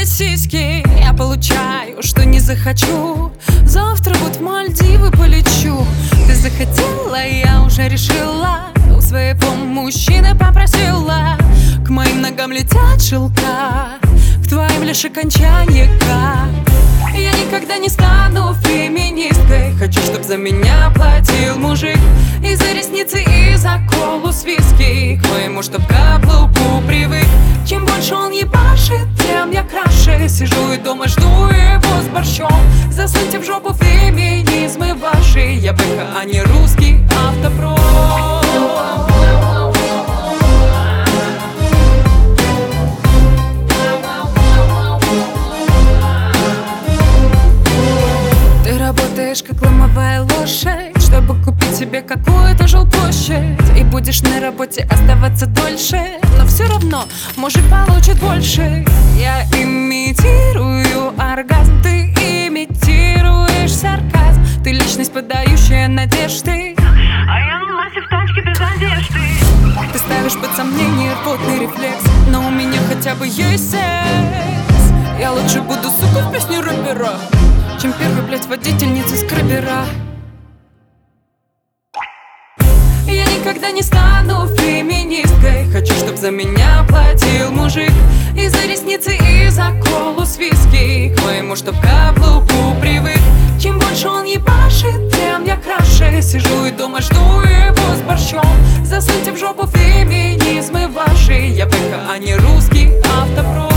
видеть сиськи. Я получаю, что не захочу. Завтра вот в Мальдивы полечу. Ты захотела, я уже решила. У своего мужчины попросила. К моим ногам летят шелка, к твоим лишь окончание как. Я никогда не стану феминисткой. Хочу, чтоб за меня платил мужик. И за ресницы, и за колу с виски. К моему, чтоб каблуку привык. Чем больше он ебашит, тем я краше. Сижу и дома жду его с борщом. Засуньте в жопу феминизмы ваши. Я бэха, а не русский автопром. Как ломовая лошадь, чтобы купить себе какую-то жилплощадь. И будешь на работе оставаться дольше, но все равно мужик получит больше. Я имитирую оргазм, ты имитируешь сарказм. Ты личность, подающая надежды, а я на массе в тачке без одежды. Ты ставишь под сомнение рвотный рефлекс, но у меня хотя бы есть секс. Я лучше буду, сука, в песне рэпера, чем первый, блядь, водительница скрабера. Я никогда не стану феминисткой. Хочу, чтоб за меня платил мужик. И за ресницы, и за колу с виски. К моему, чтоб каблуку привык. Чем больше он ебашит, тем я краше. Сижу и дома жду его с борщом. Засуньте в жопу феминизмы ваши. Я бэха, а не русский автопром.